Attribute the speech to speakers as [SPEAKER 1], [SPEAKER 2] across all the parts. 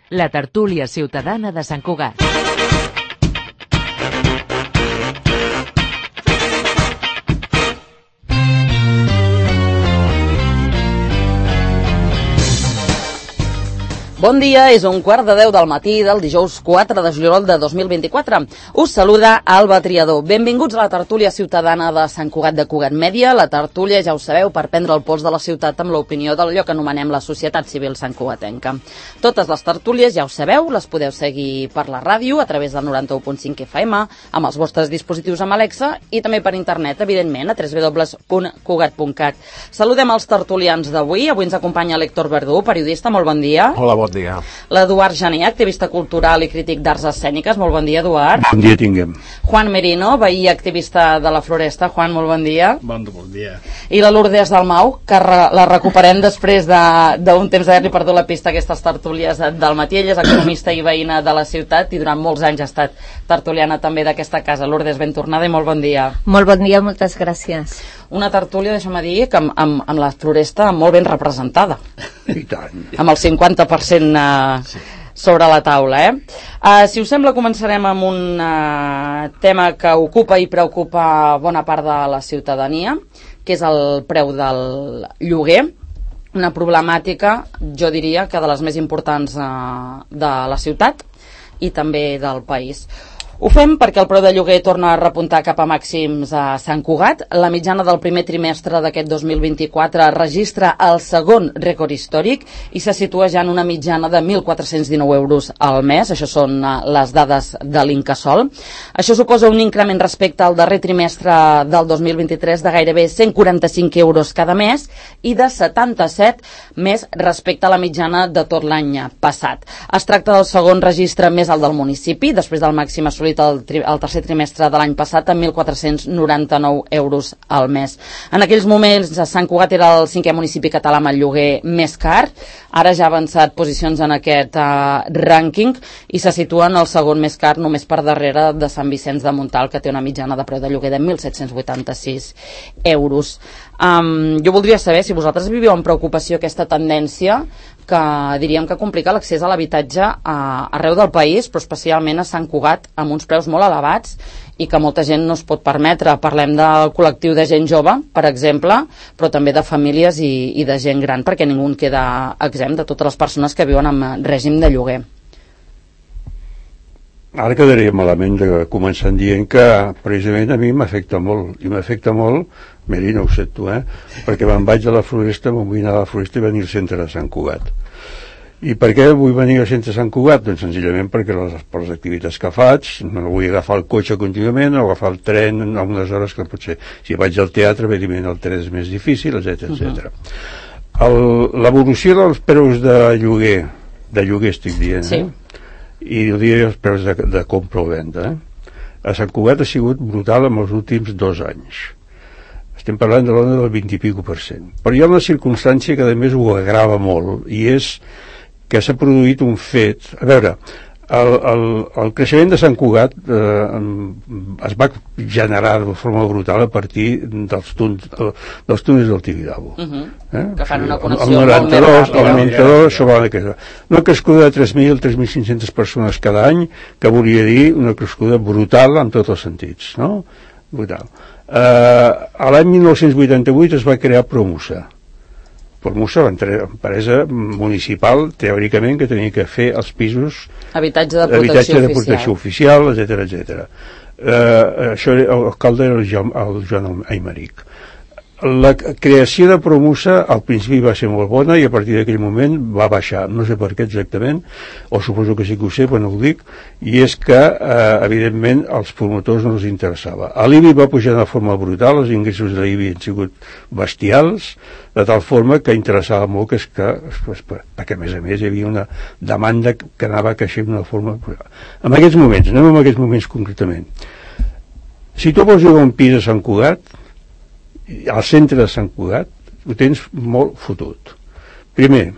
[SPEAKER 1] La tertúlia ciutadana de Sant Cugat.
[SPEAKER 2] Bon dia, és 1:15 del matí del dijous 4 de juliol de 2024. Us saluda Alba Triador. Benvinguts a la tertúlia ciutadana de Sant Cugat de Cugat Mèdia. La tertúlia, ja ho sabeu, per prendre el pols de la ciutat amb l'opinió d'allò que anomenem la societat civil santcugatenca. Totes les tertúlies, ja ho sabeu, les podeu seguir per la ràdio a través del 91.5 FM, amb els vostres dispositius amb Alexa i també per internet, evidentment, a www.cugat.cat. Saludem els tertulians d'avui. Avui ens acompanya l'Héctor Verdú, periodista. Molt bon dia.
[SPEAKER 3] Hola, bon dia.
[SPEAKER 2] L'Eduard Jané, activista cultural i crític d'arts escèniques. Molt bon dia, Eduard.
[SPEAKER 3] Bon dia tinguem.
[SPEAKER 2] Juan Merino, veí i activista de la Floresta. Juan, molt bon dia.
[SPEAKER 4] Bon dia.
[SPEAKER 2] I la Lourdes Dalmau, que la recuperem després d'un temps d'haver-li perdut la pista a aquestes tertúlies del matí. Ella és economista i veïna de la ciutat i durant molts anys ha estat tertuliana també d'aquesta casa. Lourdes, ben tornada i molt bon dia.
[SPEAKER 5] Molt bon dia, moltes gràcies.
[SPEAKER 2] Una tertúlia, deixa'm dir, que amb la Floresta molt ben representada.
[SPEAKER 3] I tant.
[SPEAKER 2] Amb el 50% sobre la taula, si us sembla, començarem amb un tema que ocupa i preocupa bona part de la ciutadania, que és el preu del lloguer, una problemàtica, jo diria, que de les més importants de la ciutat i també del país. Ho fem perquè el preu de lloguer torna a repuntar cap a màxims a Sant Cugat. La mitjana del primer trimestre d'aquest 2024 registra el segon rècord històric i se situa ja en una mitjana de 1.419 euros al mes. Això són les dades de l'Incasòl. Això suposa un increment respecte al darrer trimestre del 2023 de gairebé 145 euros cada mes i de 77 més respecte a la mitjana de tot l'any passat. Es tracta del segon registre més alt del municipi, després del màxim assolit el tercer trimestre de l'any passat amb 1.499 euros al mes. En aquells moments Sant Cugat era el 5è municipi català amb el lloguer més car, ara ja ha avançat posicions en aquest rànquing i se situa en el segon més car, només per darrere de Sant Vicenç de Montalt, que té una mitjana de preu de lloguer de 1.786 euros. Jo voldria saber si vosaltres viviu amb preocupació aquesta tendència que diríem que complica l'accés a l'habitatge arreu del país, però especialment a Sant Cugat, amb uns preus molt elevats i que molta gent no es pot permetre. Parlem del col·lectiu de gent jove, per exemple, però també de famílies i de gent gran, perquè ningú en queda exempt, de totes les persones que viuen en règim de lloguer.
[SPEAKER 3] Ara quedaria malament de començar dient que precisament a mi m'afecta molt, i m'afecta molt, Merino, ho sé tu, perquè me'n vaig a la Floresta, me'n vull anar a la Floresta i venir al centre de Sant Cugat. I per què vull venir al centre de Sant Cugat? Doncs senzillament perquè per les activitats que faig, no vull agafar el cotxe contínuament o agafar el tren en unes hores que potser, si vaig al teatre, evidentment el tren és més difícil, etc. L'evolució dels preus de lloguer estic dient,
[SPEAKER 2] sí.
[SPEAKER 3] I ho diré els preus de compra o venda. A Sant Cugat ha sigut brutal en els últims 2 anys. Estem parlant de l'ona del 20 i pico %. Però hi ha una circumstància que a més ho agrava molt, i és que s'ha produït un fet. A veure, el creixement de Sant Cugat es va generar de forma brutal a partir dels túnels del Tibidabo.
[SPEAKER 2] Que fan una connexió
[SPEAKER 3] el 92,
[SPEAKER 2] molt més ràpida.
[SPEAKER 3] això va de què? Una crescuda de 3.500 persones cada any, que volia dir una crescuda brutal en tots els sentits, no? Brutal. A l'any 1988 es va crear Promusa. Promusa, l'empresa municipal, teòricament, que tenia que fer els pisos
[SPEAKER 2] habitatge de protecció
[SPEAKER 3] oficial, etc. Això era l'alcalde, era el Joan Aymeric. La creació de Promusa al principi va ser molt bona i a partir d'aquell moment va baixar, no sé per què exactament, o suposo que sí que ho sé, però no ho dic, i és que evidentment als promotors no els interessava. L'IBI va pujar de forma brutal, els ingressos de l'IBI han sigut bestials, de tal forma que interessava molt perquè a més hi havia una demanda que anava creixent d'una forma... En aquests moments, anem en aquests moments concretament. Si tu vols jugar un pis a Sant Cugat, al centre de Sant Cugat, ho tens molt fotut. Primer,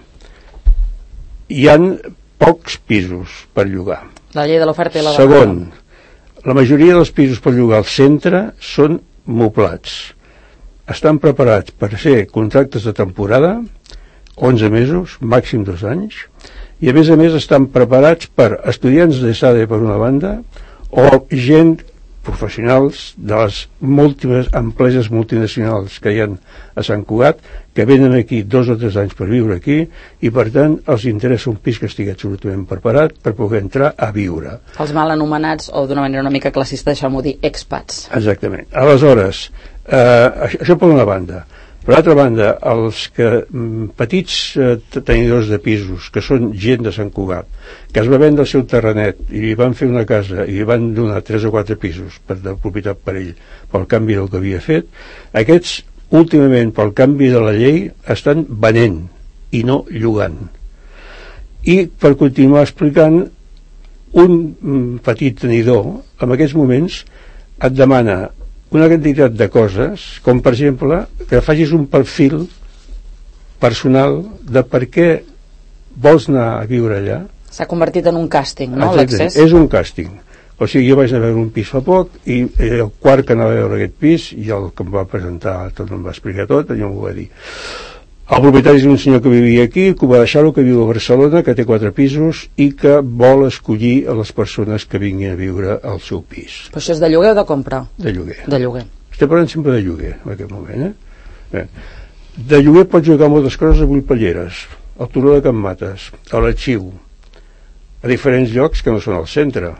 [SPEAKER 3] hi ha pocs pisos per llogar.
[SPEAKER 2] La llei de l'oferta i la demanda.
[SPEAKER 3] Segon, la majoria dels pisos per llogar al centre són moblats. Estan preparats per ser contractes de temporada, 11 mesos, màxim 2 anys, i a més estan preparats per estudiants d'ESADE per una banda o gent professionals de les múltiples empreses multinacionals que hi ha a Sant Cugat, que venen aquí 2 o 3 anys per viure aquí i per tant els interessa un pis que estigui absolutament preparat per poder entrar a viure.
[SPEAKER 2] Els mal anomenats, o d'una manera una mica classista, deixeu-m'ho dir, expats.
[SPEAKER 3] Exactament. Aleshores, això per una banda. Per altra banda, els petits tenidors de pisos, que són gent de Sant Cugat, que es va vendre el seu terrenet i li van fer una casa i li van donar 3 o 4 pisos de propietat per ell pel canvi del que havia fet, aquests últimament pel canvi de la llei estan venent i no llogant. I per continuar explicant, un petit tenidor en aquests moments et demana una quantitat de coses, com per exemple que facis un perfil personal de per què vols anar a viure allà.
[SPEAKER 2] S'ha convertit en un càsting, no?
[SPEAKER 3] L'accés? És un càsting. O sigui, jo vaig anar a veure un pis fa poc i el quart que anava a veure aquest pis i el que em va presentar tot, em va explicar tot, allò m'ho va dir. El propietari és un senyor que vivia aquí, que ho va deixar-ho, que viu a Barcelona, que té 4 pisos i que vol escollir a les persones que vinguin a viure al seu pis.
[SPEAKER 2] Però això és de lloguer o de compra?
[SPEAKER 3] De lloguer.
[SPEAKER 2] De lloguer.
[SPEAKER 3] Estem parlant sempre de lloguer, en aquest moment, Bé. De lloguer pots llogar moltes coses a Bullpelleres, al Turó de Can Mates, a l'Arxiu, a diferents llocs que no són al centre.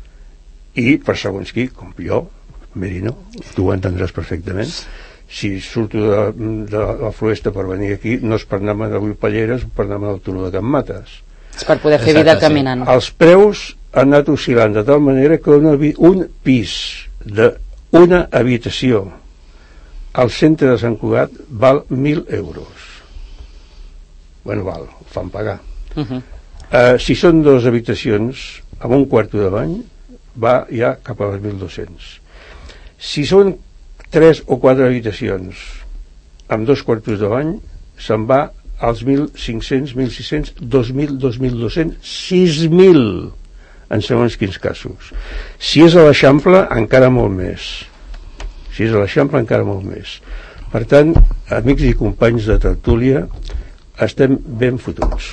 [SPEAKER 3] I per segons qui, com jo, Merino, tu ho entendràs perfectament. Si surto de la Floresta per venir aquí, no és per anar-me'n a Bullpelleres o per anar-me'n al Turó de Can Mates.
[SPEAKER 2] És per poder fer vida caminant.
[SPEAKER 3] Els preus han anat oscil·lant de tal manera que un pis d'una habitació al centre de Sant Cugat val 1.000 euros. Bueno, val, ho fan pagar. Si són 2 habitacions amb un quarto de bany, va ja cap als 1.200. Si són 3 o 4 habitacions amb 2 quartos de bany, se'n va als 1.500, 1.600, 2.000, 2.200, 6.000 en segons quins casos. Si és a l'Eixample, encara molt més. Si és a l'Eixample, encara molt més. Per tant, amics i companys de tertúlia, estem ben fotuts.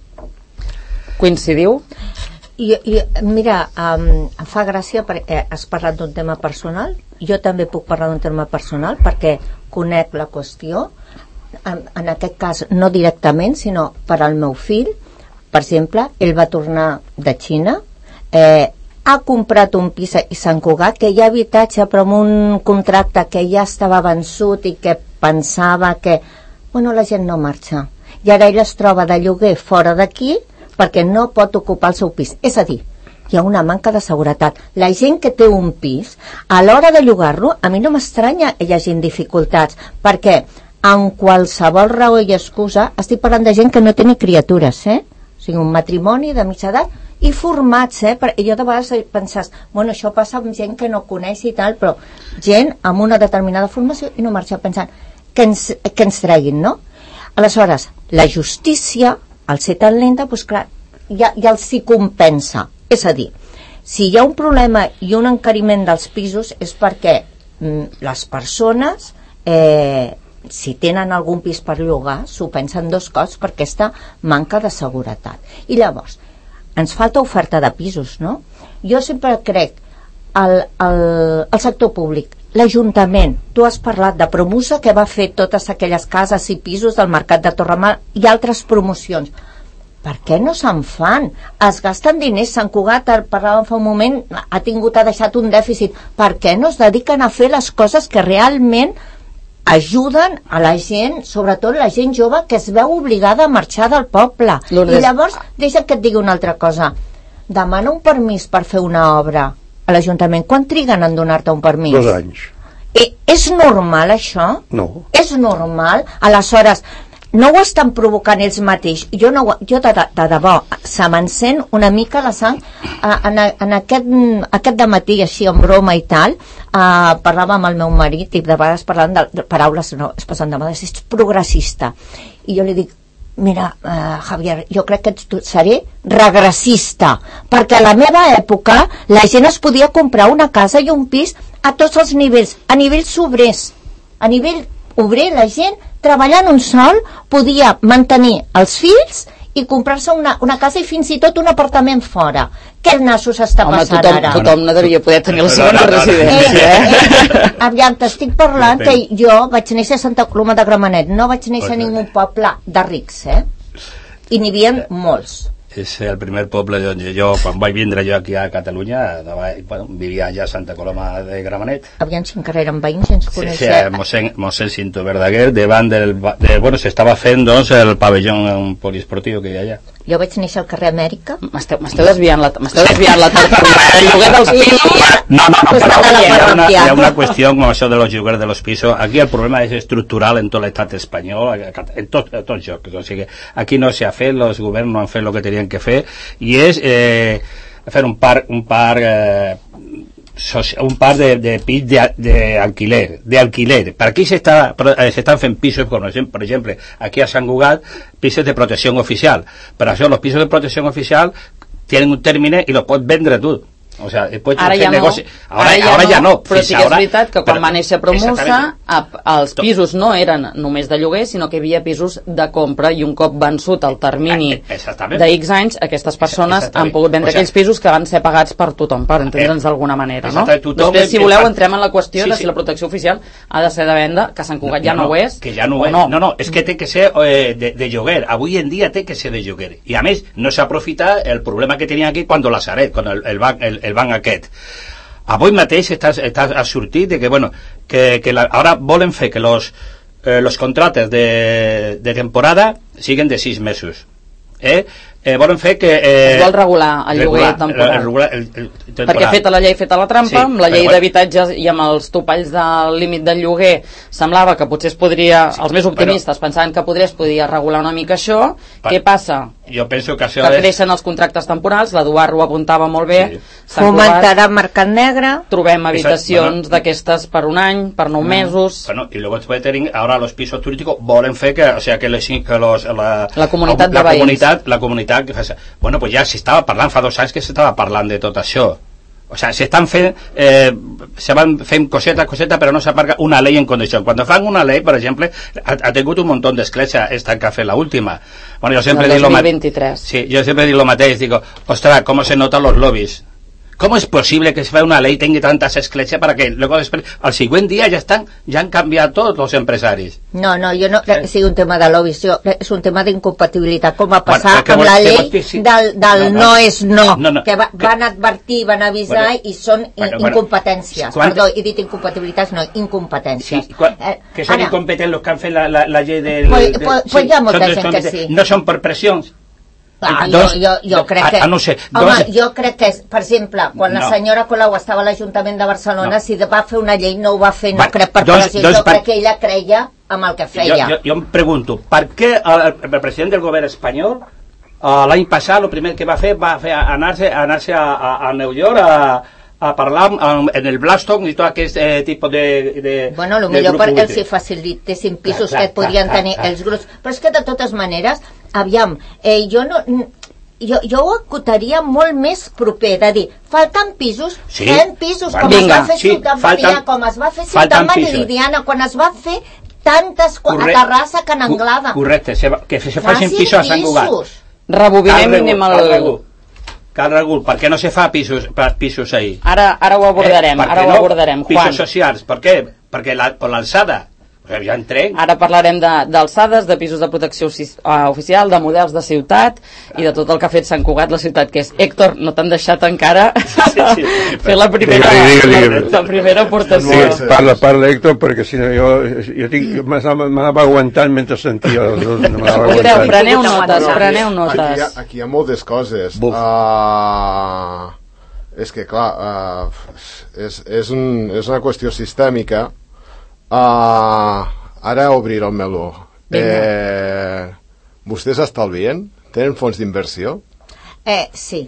[SPEAKER 2] Coincidiu?
[SPEAKER 5] I mira, em fa gràcia perquè has parlat d'un tema personal. Jo també puc parlar d'un tema personal perquè conec la qüestió, en aquest cas no directament, sinó per al meu fill. Per exemple, ell va tornar de Xina, ha comprat un pis a Sant Cugat, que hi ha habitatge però amb un contracte que ja estava vençut i que pensava que la gent no marxa, i ara ell es troba de lloguer fora d'aquí perquè no pot ocupar el seu pis. És a dir, hi ha una manca de seguretat. La gent que té un pis, a l'hora de llogar-lo, a mi no m'estranya que hi hagi dificultats, perquè en qualsevol raó i excusa, estic parlant de gent que no té ni criatures, o sigui, un matrimoni de mitja edat i formats, perquè jo de vegades penses, això passa amb gent que no coneix i tal, però gent amb una determinada formació i no marxa pensant que ens treguin, no? Aleshores, la justícia, al ser tan lenta, doncs clar, ja els s'hi compensa. És a dir, si hi ha un problema i un encariment dels pisos és perquè les persones, si tenen algun pis per llogar, s'ho pensen 2 cops per aquesta manca de seguretat. I llavors, ens falta oferta de pisos, no? Jo sempre crec el sector públic, l'Ajuntament, tu has parlat de Promusa, que va fer totes aquelles cases i pisos del Mercat de Torremal i altres promocions. Per què no se'n fan? Es gasten diners. Sant Cugat, parlàvem fa un moment, ha deixat un dèficit. Per què no es dediquen a fer les coses que realment ajuden a la gent, sobretot la gent jove que es veu obligada a marxar del poble? I llavors, deixa que et digui una altra cosa. Demana un permís per fer una obra a l'Ajuntament. Quan triguen en donar-te un permís?
[SPEAKER 3] 2 anys.
[SPEAKER 5] És normal això?
[SPEAKER 3] No.
[SPEAKER 5] És normal? Aleshores, no ho estan provocant ells mateix. Jo de debò, se m'encén una mica la sang. En aquest dematí, així en broma i tal, parlava amb el meu marit i de vegades parlant de paraules, no, es posen de moda, és progressista. I jo li dic, mira, Javier, jo crec que seré regressista, perquè a la meva època la gent es podia comprar una casa i un pis a tots els nivells, a nivells obrers, a nivell obrer, la gent treballant un sol podia mantenir els fills i comprar-se una casa i fins i tot un apartament fora. Què nassos està passant ara?
[SPEAKER 2] Tothom no devia poder tenir la segona residència.
[SPEAKER 5] Aviam, t'estic parlant que jo vaig néixer a Santa Coloma de Gramenet, no vaig néixer en ningú poble de rics, i n'hi havia molts.
[SPEAKER 4] És el primer poble on jo, quan vaig vindre jo aquí a Catalunya, vivia allà a Santa Coloma de Gramenet.
[SPEAKER 5] Aviam si encara eren veïns i ens coneixem.
[SPEAKER 4] Sí, mossèn Cinto Verdaguer, davant s'estava fent, doncs, el pavelló poliesportiu que hi ha allà.
[SPEAKER 5] Jo vaig néixer al carrer Amèrica.
[SPEAKER 2] M'esteu desviant la tertúlia. El lloguer dels pisos...
[SPEAKER 4] No, però hi ha una qüestió com això de los lloguers de los pisos. Aquí el problema és estructural en tot l'estat espanyol, en tots llocs. O sigui, aquí no s'ha fet, els governs no han fet el que tenien que fer, i és fer un parc de pis d'alquiler. Per aquí s'estan fent pisos, com per exemple, aquí a Sant Cugat, pisos de protecció oficial. Per això, los pisos de protecció oficial tienen un término y los puedes vender tú. O sea, después
[SPEAKER 2] ara ja
[SPEAKER 4] negoci...
[SPEAKER 2] no,
[SPEAKER 4] ara ja no,
[SPEAKER 2] però sí que és veritat que quan va néixer Promusa els pisos no eren només de lloguer, sinó que hi havia pisos de compra, i un cop vençut el termini de X anys, aquestes persones han pogut vendre aquells pisos que van ser pagats per tothom, per entendre'ns d'alguna manera, no? Després, si voleu, entrem en la qüestió de si la protecció oficial ha de ser de venda, que Sant Cugat ja no ho és,
[SPEAKER 4] que ja no ho és. No, és que té que ser de lloguer. Avui en dia té que ser de lloguer, i a més no s'aprofita el problema que tenia aquí quan la Sareb, quan el banc aquest. Avui mateix està sortit de que, bueno, ara volen fer que los contratos de temporada siguen de 6 mesos. Volen fer que...
[SPEAKER 2] Es vol regular el lloguer temporal. Perquè feta la llei, feta la trampa, amb la llei d'habitatges i amb els topalls del límit del lloguer, semblava que potser es podria, els més optimistes pensaven que es podia regular una mica això. Què passa?
[SPEAKER 4] Jo penso que això
[SPEAKER 2] creixen els contractes temporals, l'Eduard ho apuntava molt bé.
[SPEAKER 5] Fomentarà mercat negre.
[SPEAKER 2] Trobem habitacions d'aquestes per un any, per 9 mesos.
[SPEAKER 4] Y luego ahora los pisos turísticos volen fer que, o sea, que
[SPEAKER 2] la comunitat de veïns,
[SPEAKER 4] la comunitat que fa... Bueno, pues ja s'estava parlant, fa 2 anys que s'estava parlant de tot això. O sea, se van fent coseta, però no s'aparca una ley en condició. Quan fan una ley, per exemple, ha tingut un montón d'escletxa esta que ha fet la última. Bueno, yo siempre digo
[SPEAKER 2] 2023.
[SPEAKER 4] Sí, yo siempre digo lo mateix, digo, ostras, cómo se notan los lobbies. ¿Cómo es posible que se vea una ley tenga tantas escletxas para que luego después, al siguiente día ya han cambiado todos los empresaris?
[SPEAKER 5] No, jo no crec que sigui un tema de lobbies, és un tema d'incompatibilitat, com va passar amb la llei del no és no, que van advertir, van avisar i són incompetències. Perdó, he dit incompatibilitats, no, incompetències.
[SPEAKER 4] Que són incompetents los que han fet la llei de...
[SPEAKER 5] Pues hi ha molta gent que sí.
[SPEAKER 4] No són per pressions.
[SPEAKER 5] Jo crec que...
[SPEAKER 4] No sé.
[SPEAKER 5] Home, jo crec que, per exemple, quan la senyora Colau estava a l'Ajuntament de Barcelona, si va fer una llei no ho va fer, no crec per pressió, jo crec que ella creia amb el que feia.
[SPEAKER 4] Jo em pregunto, per què el president del govern espanyol l'any passat el primer que va fer anar-se a New York a parlar en el Blackstone i tot aquest tipus de...
[SPEAKER 5] Bueno, potser perquè els facilitessin pisos que podrien tenir els grups, però és que de totes maneres, aviam, jo ho acotaria molt més proper, de dir, falten pisos, fem pisos, com es va fer Ciutat Meridiana, com es va fer Ciutat Meridiana, quan es va fer tantes a Terrassa que en Anglada.
[SPEAKER 4] Correcte, que se facin pisos a Sant Cugat.
[SPEAKER 2] Rebobinem i anem al...
[SPEAKER 4] Cal Raül, per què no se fa pisos ahí?
[SPEAKER 2] Ara ho abordarem, Juan.
[SPEAKER 4] Pisos socials, per què? Perquè per l'alçada. Ja entré.
[SPEAKER 2] Ara parlarem d'alçades, de pisos de protecció oficial, de models de ciutat i de tot el que ha fet Sant Cugat, la ciutat que és. Héctor, no t'han deixat encara fer la primera aportació.
[SPEAKER 3] Parla, Héctor, perquè si no jo m'anava aguantant mentre sentia els dos.
[SPEAKER 2] Preneu notes.
[SPEAKER 6] Aquí hi ha moltes coses. És que, clar, és una qüestió sistèmica. Ara obrir el meló. Vostès estalvien? Tenen fons d'inversió?
[SPEAKER 5] Sí.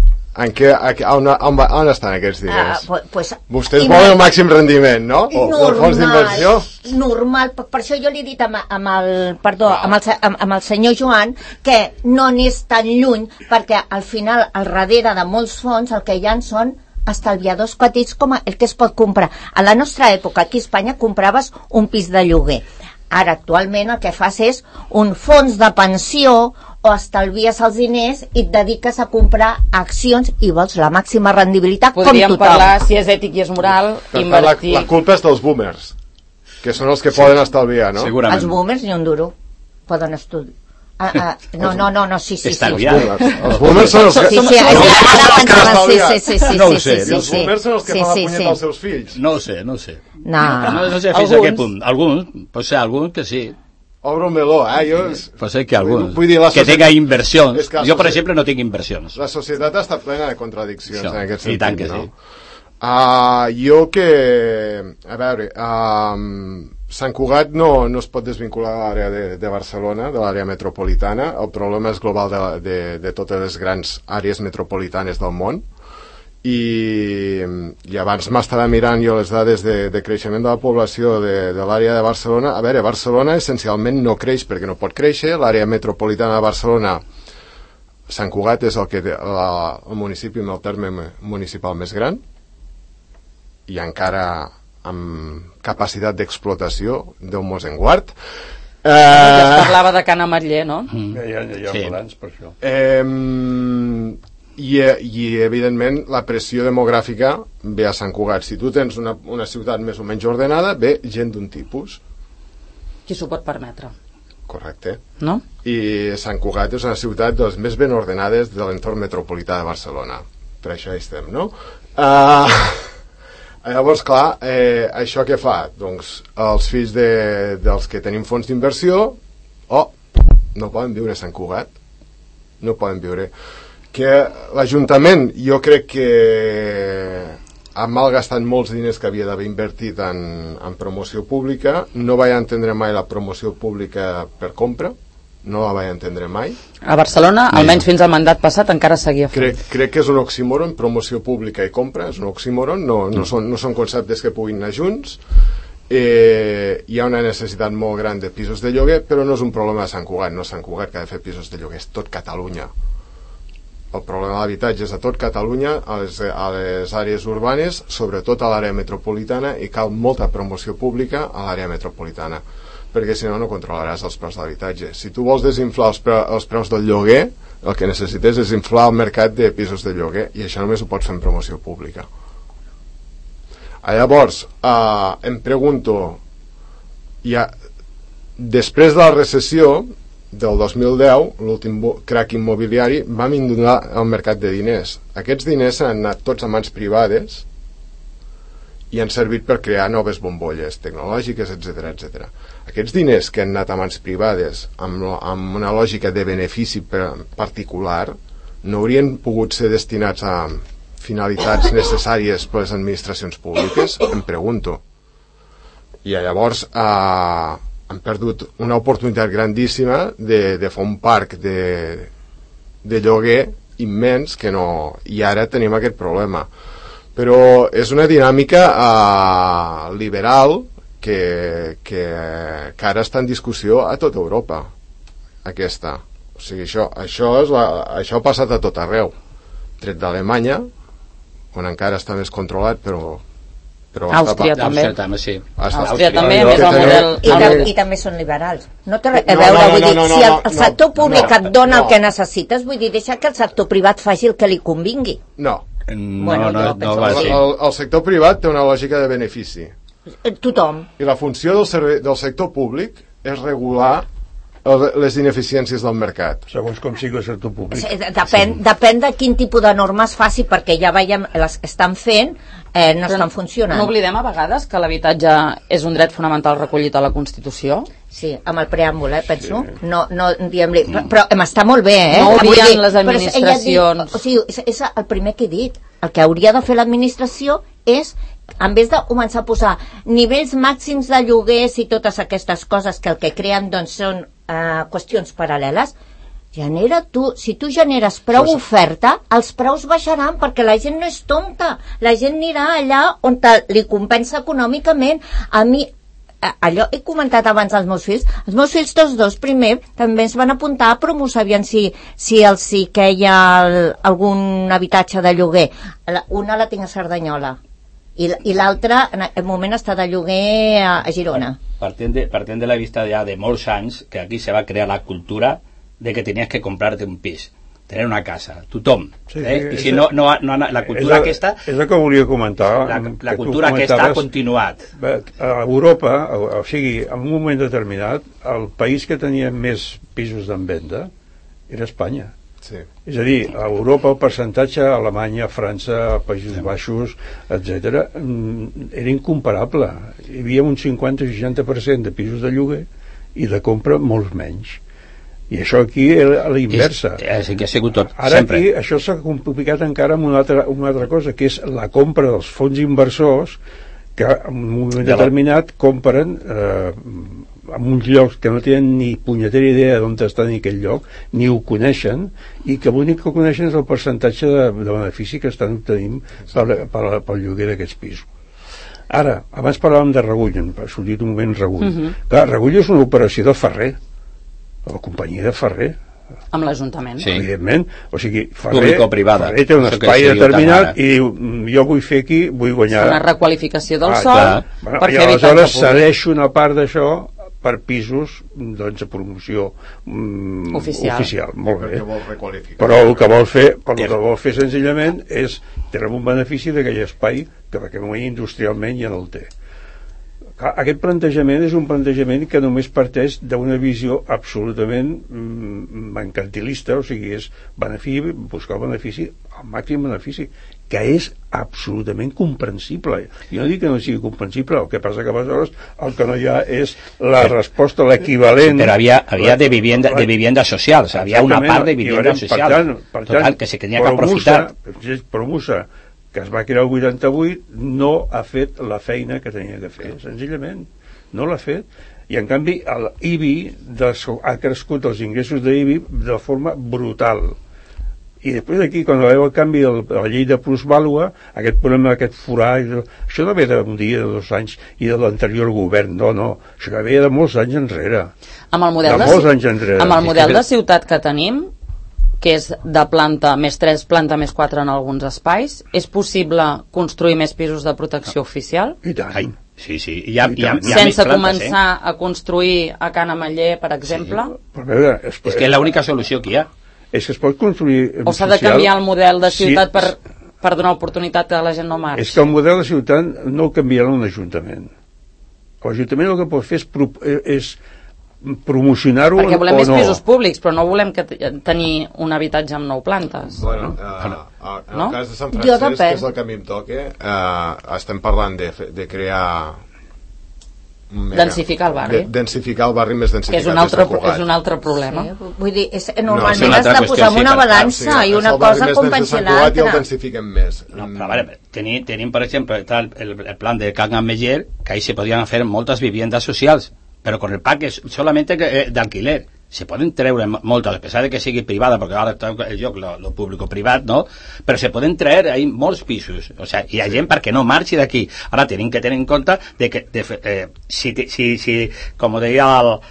[SPEAKER 6] On estan aquests diners? Vostès
[SPEAKER 5] volen
[SPEAKER 6] el màxim rendiment, no? Fons d'inversió?
[SPEAKER 5] Normal, per això jo li he dit amb el senyor Joan que no n'és tan lluny, perquè al final al darrere de molts fons el que hi ha són estalviadors petits com el que es pot comprar. A la nostra època, aquí a Espanya, compraves un pis de lloguer. Ara, actualment, el que fas és un fons de pensió o estalvies els diners i et dediques a comprar accions i vols la màxima rendibilitat
[SPEAKER 2] Podríem
[SPEAKER 5] com tothom.
[SPEAKER 2] parlar, si és ètic i és moral,
[SPEAKER 6] Per tant,
[SPEAKER 2] invertir...
[SPEAKER 6] la culpa és dels boomers, que són els que poden estalviar, no?
[SPEAKER 4] Segurament.
[SPEAKER 5] Els boomers ni un duro poden estudiar. No, sí.
[SPEAKER 4] Estalviar.
[SPEAKER 6] Els boomers són els que...
[SPEAKER 5] Sí,
[SPEAKER 4] No ho sé.
[SPEAKER 6] I els boomers són els que fan la punyeta als seus fills.
[SPEAKER 4] No ho sé. No sé fins a
[SPEAKER 2] Alguns.
[SPEAKER 4] què punt. Alguns, pot ser alguns que sí.
[SPEAKER 6] Obre un meló,
[SPEAKER 4] Pot ser que alguns.
[SPEAKER 6] Vull dir, la
[SPEAKER 4] que tenga inversions.
[SPEAKER 6] És que la
[SPEAKER 4] Jo, per
[SPEAKER 6] societat-
[SPEAKER 4] exemple, no tinc inversions.
[SPEAKER 6] La societat està plena de contradiccions
[SPEAKER 4] Això,
[SPEAKER 6] en aquest
[SPEAKER 4] i
[SPEAKER 6] sentit,
[SPEAKER 4] tant que
[SPEAKER 6] no?
[SPEAKER 4] sí.
[SPEAKER 6] Jo que... A veure, Sant Cugat no es pot desvincular de l'àrea de Barcelona, de l'àrea metropolitana. El problema és global de totes les grans àrees metropolitanes del món. I abans m'estava mirant jo les dades de creixement de la població de l'àrea de Barcelona. A veure, Barcelona essencialment no creix perquè no pot créixer. L'àrea metropolitana de Barcelona, Sant Cugat és el municipi amb el terme municipal més gran i encara amb capacitat d'explotació Déu mos en guard.
[SPEAKER 2] Es parlava de Can Ametller, no?
[SPEAKER 3] Hi ha
[SPEAKER 4] Sí.
[SPEAKER 3] plans per això.
[SPEAKER 6] I evidentment la pressió demogràfica ve a Sant Cugat. Si tu tens una ciutat més o menys ordenada, ve gent d'un tipus,
[SPEAKER 2] Qui s'ho pot permetre,
[SPEAKER 6] correcte,
[SPEAKER 2] no?
[SPEAKER 6] i Sant Cugat és una ciutat de les més ben ordenades de l'entorn metropolità de Barcelona. Per això hi estem, no? Llavors, clar, això què fa? Doncs els fills dels que tenim fons d'inversió no poden viure a Sant Cugat, no poden viure. Que l'Ajuntament, jo crec que ha malgastat molts diners que havia d'haver invertit en promoció pública. No vaig entendre mai la promoció pública per compra, no la vaig entendre mai.
[SPEAKER 2] A Barcelona, almenys fins al mandat passat, encara seguia fent.
[SPEAKER 6] Crec que és un oxímoron, promoció pública i compra, és un oxímoron, no són conceptes que puguin anar junts. Hi ha una necessitat molt gran de pisos de lloguer, però no és un problema de Sant Cugat, no és Sant Cugat que ha de fer pisos de lloguer, és tot Catalunya. El problema de l'habitatge és a tot Catalunya, a les àrees urbanes, sobretot a l'àrea metropolitana, i cal molta promoció pública a l'àrea metropolitana, perquè si no, no controlaràs els preus de l'habitatge. Si tu vols desinflar els preus del lloguer, el que necessites és inflar el mercat de pisos de lloguer, i això només ho pots fer en promoció pública. Llavors, em pregunto, després de la recessió del 2010, l'últim crac immobiliari, vam inundar el mercat de diners. Aquests diners han anat tots a mans privades i han servit per crear noves bombolles tecnològiques, etc. Aquests diners que han anat a mans privades amb una lògica de benefici particular no haurien pogut ser destinats a finalitats necessàries per les administracions públiques? Em pregunto. I llavors han perdut una oportunitat grandíssima de fer un parc de lloguer immens que no, i ara tenim aquest problema. Però és una dinàmica liberal que ara està en discussió a tota Europa, aquesta. O sigui, això ha passat a tot arreu, tret d'Alemanya, on encara està més controlat, però
[SPEAKER 2] Àustria també.
[SPEAKER 4] Sí.
[SPEAKER 2] Àustria també, a més el model...
[SPEAKER 5] I també són liberals. No té res a veure, vull dir, si el sector públic et dona el que necessites, vull dir, deixa que el sector privat faci el que li convingui.
[SPEAKER 6] No.
[SPEAKER 5] Bueno,
[SPEAKER 4] no va així.
[SPEAKER 6] El sector privat té una lògica de benefici.
[SPEAKER 5] Tothom.
[SPEAKER 6] I la funció del sector públic és regular les ineficiències del mercat.
[SPEAKER 3] Segons com sigui el sector públic.
[SPEAKER 5] Depèn de quin tipus de norma es faci, perquè ja veiem les que estan fent no estan funcionant.
[SPEAKER 2] No oblidem a vegades que l'habitatge és un dret fonamental recollit a la Constitució.
[SPEAKER 5] Sí, amb el preàmbul, penso. Sí. No diem-li... Però està molt bé,
[SPEAKER 2] No ho obvien les administracions.
[SPEAKER 5] O sigui, és el primer que he dit. El que hauria de fer l'administració és, en vez de començar a posar nivells màxims de lloguers i totes aquestes coses que el que creen doncs, són qüestions paral·leles, si tu generes prou oferta, els preus baixaran, perquè la gent no és tonta, la gent anirà allà on li compensa econòmicament. A mi, allò he comentat abans als meus fills tots dos primer també es van apuntar a promoció, aviam si els hi queia algun habitatge de lloguer. Una la tinc a Cerdanyola i l'altra en el moment està de lloguer a Girona.
[SPEAKER 4] Partint de la vista ja de molts anys que aquí se va crear la cultura de que tenías que comprarte un pis, tener una casa, tothom.
[SPEAKER 3] Sí,
[SPEAKER 4] I si no, la cultura aquesta...
[SPEAKER 3] És el que volia comentar.
[SPEAKER 4] La cultura aquesta ha continuat.
[SPEAKER 3] A Europa, o sigui, en un moment determinat, el país que tenia més pisos en venda era Espanya.
[SPEAKER 6] Sí.
[SPEAKER 3] És a dir, a Europa el percentatge, a Alemanya, França, Països Baixos, etc., era incomparable. Hi havia un 50-60% de pisos de lloguer i de compra molts menys. I això aquí era a la inversa.
[SPEAKER 4] Sí que ha sigut tot,
[SPEAKER 3] ara
[SPEAKER 4] sempre.
[SPEAKER 3] aquí això s'ha complicat encara amb una altra cosa, que és la compra dels fons inversors que en un moment determinat compren en uns llocs que no tenen ni punyetera idea d'on està ni aquell lloc, ni ho coneixen, i que l'únic que coneixen és el percentatge de benefici que estan obtenint pel lloguer d'aquests pisos. Ara, abans parlàvem de Regull, ha sortit un moment Regull. Clar, Regull és una operació de Ferrer, la companyia de Ferrer,
[SPEAKER 2] amb l'Ajuntament.
[SPEAKER 4] Sí.
[SPEAKER 3] evidentment, o sigui,
[SPEAKER 4] Público-privada.
[SPEAKER 3] Ferrer té un espai determinat i diu, jo vull fer aquí, vull guanyar
[SPEAKER 2] Una requalificació del
[SPEAKER 3] clar.
[SPEAKER 2] sòl per
[SPEAKER 3] I
[SPEAKER 2] fer habitatge
[SPEAKER 3] aleshores
[SPEAKER 2] públic.
[SPEAKER 3] cedeixo una part d'això per pisos doncs, de promoció oficial. Molt bé.
[SPEAKER 6] Perquè vol requalificar.
[SPEAKER 3] Però el que vol fer senzillament és treure un benefici d'aquell espai que en aquest moment industrialment ja no el té. Aquest plantejament és un plantejament que només parteix d'una visió absolutament mercantilista, o sigui, és buscar el benefici, el màxim benefici, que és absolutament comprensible. Jo no dic que no sigui comprensible, el que passa que aleshores el que no hi ha és la resposta, l'equivalent.
[SPEAKER 4] Però havia de vivienda social, o sea, havia una part de vivienda social.
[SPEAKER 3] Per tant,
[SPEAKER 4] que se tenia que aprofitar.
[SPEAKER 3] Però Musa, que es va crear el 88, no ha fet la feina que tenia que fer, senzillament no l'ha fet, i en canvi l'IBI ha crescut els ingressos d'IBI de forma brutal, i després d'aquí, quan va haver el canvi de la llei de plusvàlua, aquest problema, aquest forat, això no ve d'un dia, de 2 anys i de l'anterior govern, no, això ve de molts anys enrere,
[SPEAKER 2] Amb el model amb el model de ciutat que tenim, que és de planta més 3, planta més 4 en alguns espais, és possible construir més pisos de protecció oficial?
[SPEAKER 3] I tant.
[SPEAKER 4] Ai, sí, hi ha
[SPEAKER 2] sense començar a construir a Can Ametller, per exemple?
[SPEAKER 3] Per veure,
[SPEAKER 4] és que és l'única solució que hi ha.
[SPEAKER 3] És que es pot construir
[SPEAKER 2] o s'ha de canviar el model de ciutat per donar oportunitat que la gent no marxi?
[SPEAKER 3] És que el model de ciutat no el canviarà un ajuntament. L'Ajuntament el que pot fer és promocionar-ho o no.
[SPEAKER 2] Perquè volem més pisos públics, però no volem tenir un habitatge amb 9 plantes.
[SPEAKER 6] Bueno, en el cas de Sant Francesc, que és el que a mi em toca, estem parlant de crear...
[SPEAKER 2] densificar el barri.
[SPEAKER 6] Densificar el barri més densificat.
[SPEAKER 2] Que és un altre problema.
[SPEAKER 5] Sí, vull dir, normalment has de posar una balança i una cosa compensa l'altra.
[SPEAKER 6] I el densifiquem més.
[SPEAKER 4] No, però a veure, tenim, per exemple, el plan de Can Ametller, que ahí se podien fer moltes viviendas socials, però con el pack es solamente de alquiler. Se poden treure moltes, a pesar de que sigui privada, perquè ara està el lloc, lo público-privat, no? Però se poden treure ahí molts pisos. O sea, hi ha gent perquè no marxi d'aquí. Ara tenim que tenir en compte de que si com deia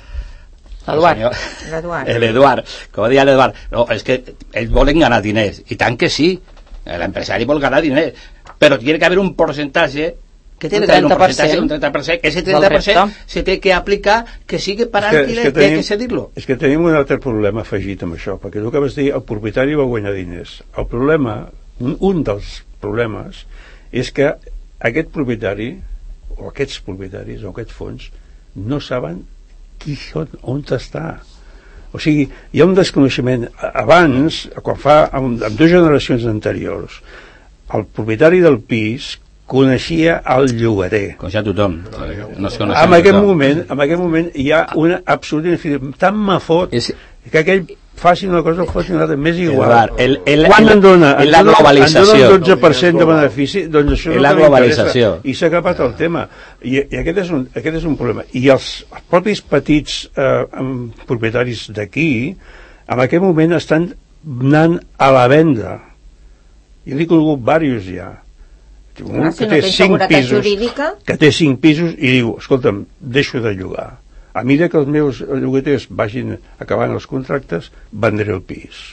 [SPEAKER 4] l'Eduard, com deia l'Eduard, no, és que ells volen ganar diners, i tant que sí, l'empresari vol ganar diners, però tiene que haver un porcentaje que tiene que haber un porcentaje, un 30%, que ese 30% se té que aplicar que sigui per alquiler, que hay que cedir-lo.
[SPEAKER 3] És que tenim un altre problema afegit amb això, perquè tu que vas dir, el propietari va guanyar diners. El problema, un dels problemes, és que aquest propietari, o aquests propietaris, o aquests fons, no saben qui són, on està. O sigui, hi ha un desconeixement. Abans, amb 2 generacions anteriors, el propietari del pis coneixia el llogater.
[SPEAKER 4] Coneixia tothom.
[SPEAKER 3] En aquest moment hi ha una absoluta tan mafot que aquell faci una cosa o faci una altra, més igual. Quan en dona el 12% de benefici, doncs això no m'interessa. I s'ha acabat el tema. I aquest és un problema. I els propis petits propietaris d'aquí, en aquest moment estan anant a la venda. Jo n'he conegut diversos ja. Un que té 5 pisos i diu, escolta'm, deixo de llogar, a mesura que els meus llogaters vagin acabant els contractes, vendré el pis.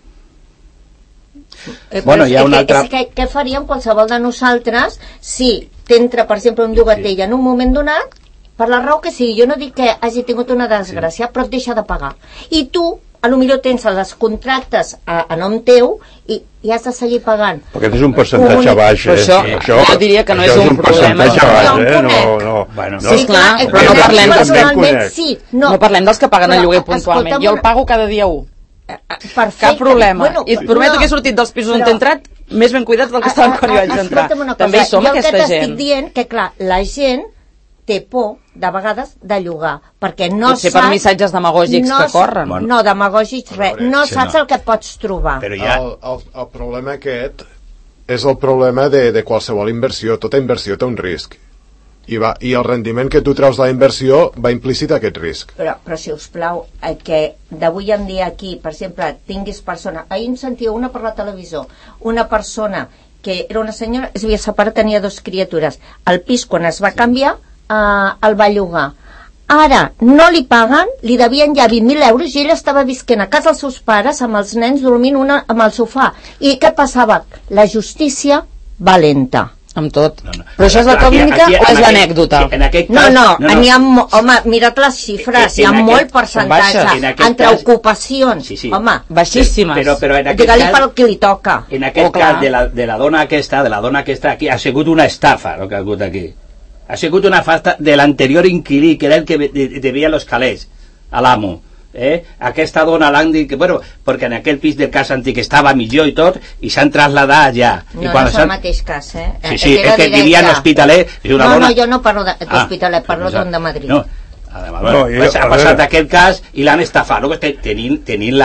[SPEAKER 5] Bueno, hi ha una altra... Què faríem qualsevol de nosaltres si t'entra, per exemple, un llogater i en un moment donat, per la raó que sigui, jo no dic que hagi tingut una desgràcia, però et deixa de pagar, i tu a lo millor tens les contractes a nom teu i has de seguir pagant.
[SPEAKER 3] Perquè és un percentatge baix,
[SPEAKER 2] Això jo diria que no és un problema.
[SPEAKER 3] Bueno,
[SPEAKER 2] sí, clar, però no parlem no parlem dels que paguen el lloguer puntualment. Jo el pago cada dia 1.
[SPEAKER 5] Perfecte.
[SPEAKER 2] Cap problema. I et prometo que he sortit dels pisos on he entrat més ben cuidats del que estaven quan jo vaig entrar. També hi som, aquesta gent.
[SPEAKER 5] Jo t'estic dient que, clar, la gent té por, de vegades, de llogar, perquè no
[SPEAKER 2] potser per missatges demagògics que corren.
[SPEAKER 5] No, demagògics res. No saps el que pots trobar.
[SPEAKER 6] Però ja... el problema aquest és el problema de qualsevol inversió. Tota inversió té un risc. I el rendiment que tu treus de la inversió va implícit a aquest risc.
[SPEAKER 5] Però si us plau, que d'avui en dia aquí, per exemple, tinguis persona... Ahir em sentia una per la televisió, una persona que era una senyora, es havia separat, tenia 2 criatures. El pis, quan es va canviar, el va llogar. Ara no li paguen, li devien ja 20.000 euros i ell estava visquent a casa dels seus pares amb els nens dormint amb el sofà. I què passava? La justícia va lenta.
[SPEAKER 2] Amb tot. Però això és la tècnica o és l'anècdota?
[SPEAKER 5] No. Home, mira't les xifres, hi ha molt percentatge entre ocupacions. Home,
[SPEAKER 2] baixíssimes.
[SPEAKER 4] Però en aquest
[SPEAKER 5] digue-li pel que li toca.
[SPEAKER 4] En aquest cas de la dona aquesta, aquí, ha sigut una estafa el que ha hagut aquí. Ha sigut una falta de l'anterior inquilí, que era el que devia los calés a l'amo. Aquesta dona l'han dit que, bueno, perquè en aquell pis del cas antic estava millor i tot, i s'han traslladat allà.
[SPEAKER 5] No és el mateix cas,
[SPEAKER 4] Sí, és que vivia en l'Hospitalet.
[SPEAKER 5] No, jo no parlo d'Hospitalet, parlo d'un de Madrid.
[SPEAKER 4] No, ha passat aquest cas i l'han estafat, tenint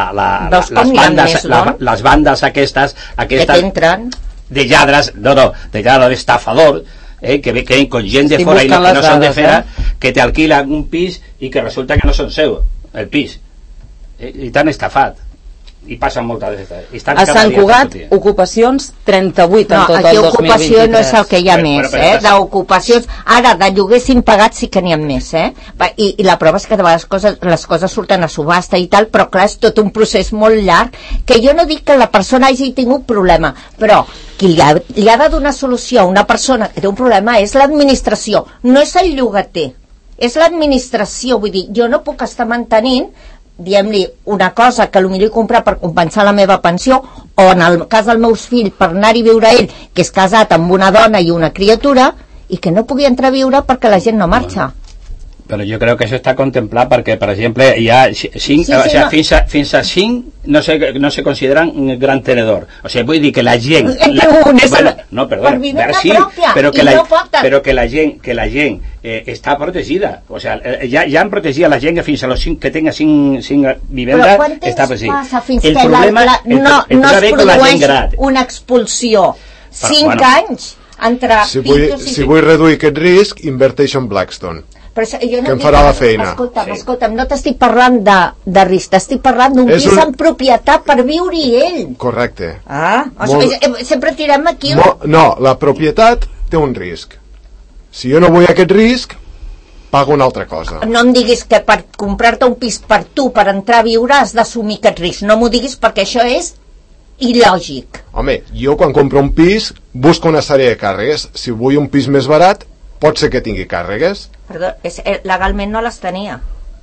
[SPEAKER 4] les bandes aquestes
[SPEAKER 5] que t'entren
[SPEAKER 4] de lladres, de lladres estafador, que ven con gent de fora i no són de fora, que t'alquilen un pis i que resulta que no són seu el pis, i t'han estafat, i passen moltes vegades.
[SPEAKER 2] A Sant Cugat, ocupacions 38 en tot el 2023.
[SPEAKER 5] Aquí ocupació no és el que hi ha més, d'ocupacions, ara de lloguers impagats sí que n'hi ha més, i la prova és que de vegades les coses surten a subhasta i tal, però clar, és tot un procés molt llarg, que jo no dic que la persona hagi tingut problema, però qui li ha de donar solució a una persona que té un problema és l'administració, no és el llogater, és l'administració. Vull dir, jo no puc estar mantenint, diguem-li, una cosa que potser he comprat per compensar la meva pensió, o en el cas dels meus fills per anar-hi a viure ell, que és casat amb una dona i una criatura, i que no pugui entrar a viure perquè la gent no marxa.
[SPEAKER 4] Però jo crec que això està contemplat perquè, per exemple, hi ha 5, fins a 5 no se consideren un gran tenedor. O sigui, vull dir que la gent... No, perdona, però que la gent està protegida. O sigui, ja han protegit la gent que fins a los 5 que tenga 5 vivendes està protegida.
[SPEAKER 5] Però quant temps passa fins que no es produeix una expulsió? 5 anys entre...
[SPEAKER 6] Si vull reduir aquest risc, inverteixo en Blackstone.
[SPEAKER 5] Però jo no
[SPEAKER 6] que em farà la feina.
[SPEAKER 5] Escolta'm, no t'estic parlant de risc, t'estic parlant d'un pis en propietat per viure-hi ell.
[SPEAKER 6] Correcte.
[SPEAKER 5] Sempre tirem aquí...
[SPEAKER 6] No, la propietat té un risc. Si jo no vull aquest risc, pago una altra cosa.
[SPEAKER 5] No em diguis que per comprar-te un pis per tu, per entrar a viure, has d'assumir aquest risc. No m'ho diguis perquè això és il·lògic.
[SPEAKER 6] Home, jo quan compro un pis busco una sèrie de càrregues. Si vull un pis més barat, pot ser que tingui càrregues.
[SPEAKER 5] Perdó, legalment no les tenia.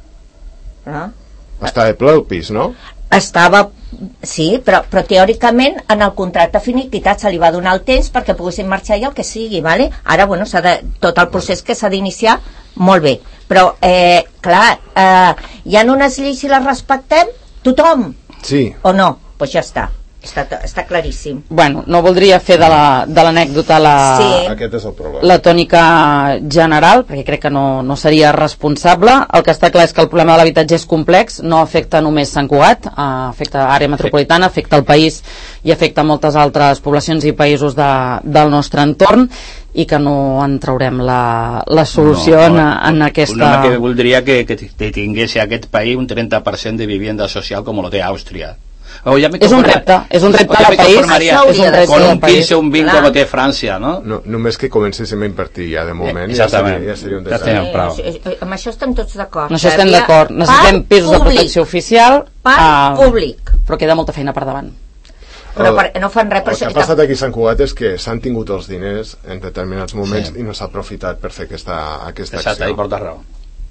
[SPEAKER 6] Està de ple el pis, no?
[SPEAKER 5] Estava, sí, però teòricament en el contracte finiquitat se li va donar el temps perquè poguessin marxar i el que sigui, vale? Ara, bueno, tot el procés que s'ha d'iniciar, molt bé. Però, clar, hi ha unes lleis i les respectem tothom?
[SPEAKER 6] Sí.
[SPEAKER 5] O no? Doncs ja està. Està claríssim.
[SPEAKER 2] Bueno, no voldria fer de l'anècdota
[SPEAKER 6] Aquest és el problema.
[SPEAKER 2] La tònica general, perquè crec que no seria responsable. El que està clar és que el problema de l'habitatge és complex, no afecta només Sant Cugat, afecta àrea metropolitana, afecta el país i afecta moltes altres poblacions i països del nostre entorn, i que no en traurem la solució en aquesta...
[SPEAKER 4] Un home que voldria que tingués aquest país un 30% de vivienda social com lo té Àustria.
[SPEAKER 2] És un repte al país,
[SPEAKER 4] con un 15 o un 20 com té França, no?
[SPEAKER 6] Només que comencéssim a invertir ja de moment, ja seria un desastre.
[SPEAKER 5] Amb això estem tots d'acord.
[SPEAKER 2] Amb això estem d'acord. Necessitem pisos de protecció oficial,
[SPEAKER 5] públic,
[SPEAKER 2] però queda molta feina per davant.
[SPEAKER 5] Però no fan res.
[SPEAKER 6] El que ha passat aquí a Sant Cugat és que s'han tingut els diners en determinats moments i no s'ha aprofitat per fer aquesta acció.
[SPEAKER 4] Exacte, i porta raó.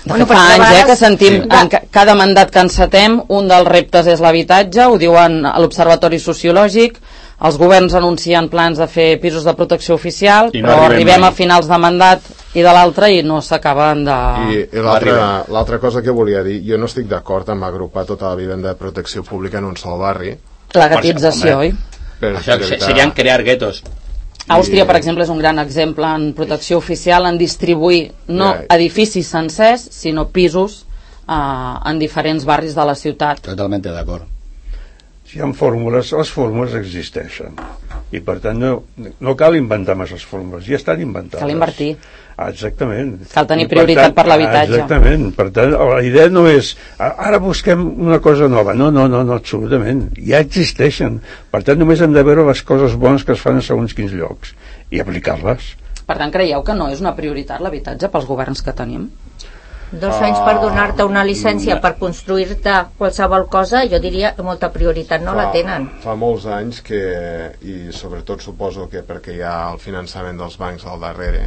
[SPEAKER 2] Bueno, fa anys que sentim, cada mandat que encetem, un dels reptes és l'habitatge, ho diuen a l'Observatori Sociològic, els governs anuncien plans de fer pisos de protecció oficial,
[SPEAKER 4] no
[SPEAKER 2] però arribem a finals de mandat i de l'altre i no s'acaben de...
[SPEAKER 6] I l'altra cosa que volia dir, jo no estic d'acord amb agrupar tota la vivenda de protecció pública en un sol barri.
[SPEAKER 2] La gatització, oi?
[SPEAKER 4] Això serien crear guetos.
[SPEAKER 2] Àustria, per exemple, és un gran exemple en protecció oficial, en distribuir no edificis sencers, sinó pisos en diferents barris de la ciutat.
[SPEAKER 4] Totalment d'acord.
[SPEAKER 3] Si hi ha fórmules, les fórmules existeixen i per tant no cal inventar masses fórmules, ja estan inventades.
[SPEAKER 2] Cal invertir.
[SPEAKER 3] Exactament.
[SPEAKER 2] Cal tenir prioritat per l'habitatge.
[SPEAKER 3] Exactament. Per tant, la idea no és ara busquem una cosa nova. No, absolutament. Ja existeixen. Per tant, només hem de veure les coses bones que es fan en segons quins llocs i aplicar-les.
[SPEAKER 2] Per tant, creieu que no és una prioritat l'habitatge pels governs que tenim?
[SPEAKER 5] 2 anys per donar-te una llicència per construir-te qualsevol cosa, jo diria que molta prioritat no la tenen.
[SPEAKER 6] Fa molts anys que, i sobretot suposo que perquè hi ha el finançament dels bancs al darrere,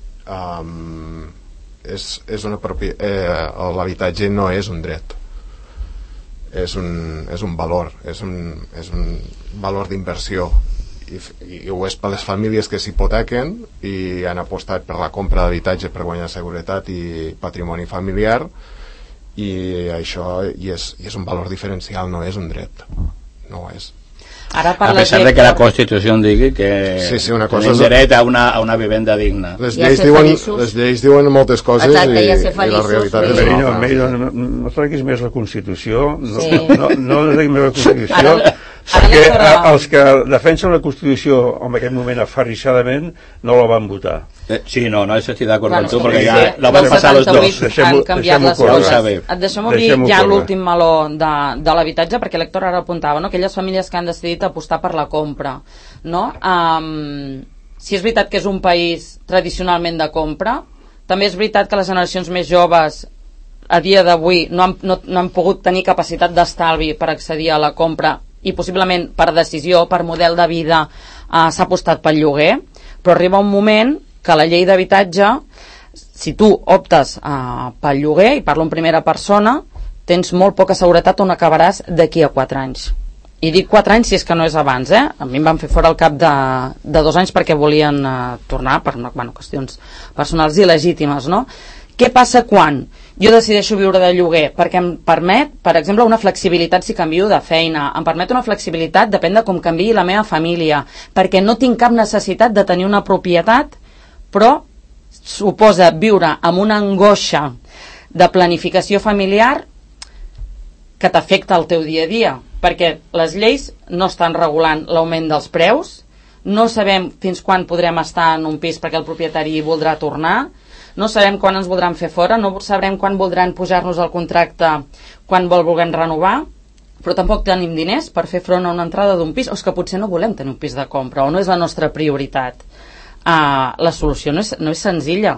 [SPEAKER 6] l'habitatge no és un dret, és un valor, és un valor d'inversió, i ho és per les famílies que s'hipotequen i han apostat per la compra d'habitatge per guanyar seguretat i patrimoni familiar, i això és un valor diferencial, no és un dret, no ho és.
[SPEAKER 2] Ara
[SPEAKER 4] a pesar de que la Constitució digui que
[SPEAKER 6] una cosa
[SPEAKER 4] tenim dret a una vivenda digna.
[SPEAKER 6] Les lleis diuen moltes coses.
[SPEAKER 5] Exacte,
[SPEAKER 6] i la realitat és
[SPEAKER 3] no treguis més la Constitució, no treguis més la Constitució, perquè els que defensen la Constitució en aquest moment aferrissadament no la van votar.
[SPEAKER 4] Sí, no estic d'acord amb tu, perquè ja la van passar els dos.
[SPEAKER 2] Han canviat les coses. Deixem obrir ja l'últim meló de l'habitatge, perquè l'Héctor ara apuntava, no? Aquelles famílies que han decidit apostar per la compra, no? Si és veritat que és un país tradicionalment de compra, també és veritat que les generacions més joves a dia d'avui no han pogut tenir capacitat d'estalvi per accedir a la compra i possiblement per decisió, per model de vida s'ha apostat pel lloguer, però arriba un moment que la llei d'habitatge, si tu optes pel lloguer, i parlo en primera persona, tens molt poca seguretat on acabaràs d'aquí a 4 anys. I dic 4 anys si és que no és abans, A mi em van fer fora al cap de 2 anys perquè volien tornar per qüestions personals i legítimes, no? Què passa quan jo decideixo viure de lloguer? Perquè em permet, per exemple, una flexibilitat si canvio de feina, em permet una flexibilitat, depèn de com canviï la meva família, perquè no tinc cap necessitat de tenir una propietat, però suposa viure amb una angoixa de planificació familiar que t'afecta el teu dia a dia, perquè les lleis no estan regulant l'augment dels preus, no sabem fins quan podrem estar en un pis perquè el propietari voldrà tornar, no sabem quan ens voldran fer fora, no sabrem quan voldran pujar-nos el contracte quan vulguem renovar, però tampoc tenim diners per fer front a una entrada d'un pis, o és que potser no volem tenir un pis de compra, o no és la nostra prioritat. La solució no és senzilla.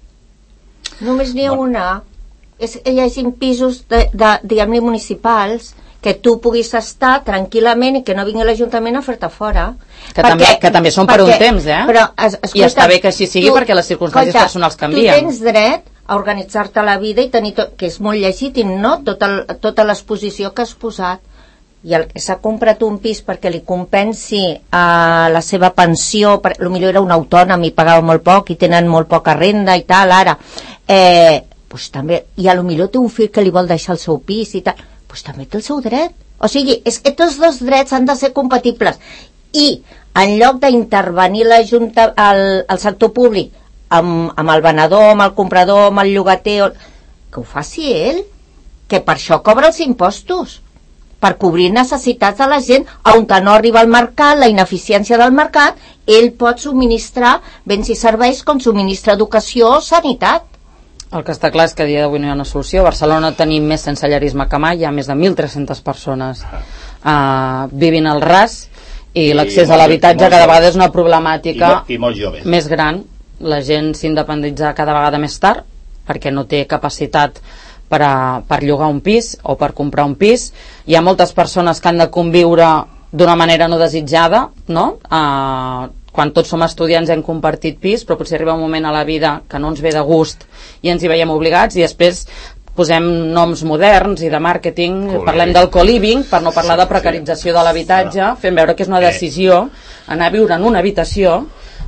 [SPEAKER 5] Només n'hi ha una, és que hi hagi pisos diguem-ne municipals que tu puguis estar tranquil·lament i que no vingui l'Ajuntament a fer-te fora.
[SPEAKER 2] Que també són per un temps,
[SPEAKER 5] però, escolta,
[SPEAKER 2] i està bé que així sigui perquè les circumstàncies personals canvien.
[SPEAKER 5] Tu tens dret a organitzar-te la vida i tenir que és molt legítim, no? Tota l'exposició que has posat. I el que s'ha comprat un pis perquè li compensi la seva pensió, potser era un autònom i pagava molt poc i tenen molt poca renda i tal, ara pues també, i potser té un fill que li vol deixar el seu pis i tal, pues també té el seu dret. O sigui, és que tots dos drets han de ser compatibles, i en lloc d'intervenir el sector públic amb el venedor, amb el comprador, amb el llogater, que ho faci ell, que per això cobra els impostos, per cobrir necessitats de la gent, on no arriba al mercat, la ineficiència del mercat, ell pot subministrar béns i serveis com subministra educació o sanitat.
[SPEAKER 2] El que està clar és que a dia d'avui no hi ha una solució. A Barcelona tenim més sensellarisme que mai, hi ha més de 1.300 persones vivint al ras, i l'accés a l'habitatge cada vegada és una problemàtica
[SPEAKER 4] i molt joves.
[SPEAKER 2] Més gran. La gent s'independitza cada vegada més tard perquè no té capacitat per llogar un pis o per comprar un pis. Hi ha moltes persones que han de conviure d'una manera no desitjada, no? quan tots som estudiants hem compartit pis, però potser arriba un moment a la vida que no ens ve de gust i ens hi veiem obligats, i després posem noms moderns i de màrqueting, parlem del co-living per no parlar de precarització de l'habitatge, fent veure que és una decisió anar a viure en una habitació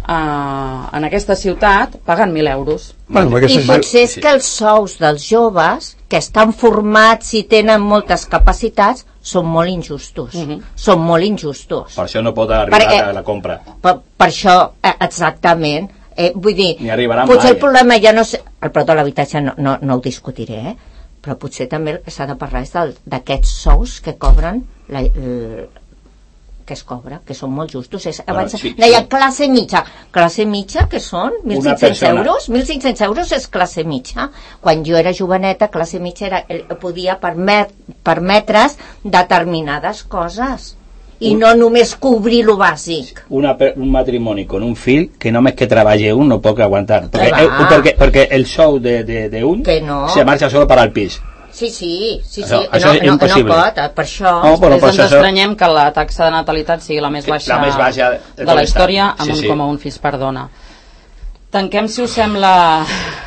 [SPEAKER 2] en aquesta ciutat pagant 1.000 euros.
[SPEAKER 5] I potser és que els sous dels joves que estan formats i tenen moltes capacitats són molt injustos. Són molt injustos.
[SPEAKER 4] Per això no pot arribar a la compra.
[SPEAKER 5] Per això, exactament. Vull dir,
[SPEAKER 4] mai.
[SPEAKER 5] potser el problema ja no és el preu de l'habitatge, no ho discutiré, però potser també s'ha de parlar d'aquests sous que cobren que es cobra, que són molt justos. Abans deia classe mitja, que són 1.500 euros. 1.500 euros és classe mitja. Quan jo era joveneta, classe mitja podia permetre's determinades coses i no només cobrir lo bàsic.
[SPEAKER 4] Un matrimoni con un fill que només que treballe un no pot aguantar, perquè el sou d'un se marxa solo para el pis.
[SPEAKER 5] Sí,
[SPEAKER 4] això és impossible.
[SPEAKER 5] No pot, per això.
[SPEAKER 2] Ens estranyem que la taxa de natalitat sigui la més baixa de la història, amb 1,1 fills per dona. Tanquem, si us sembla,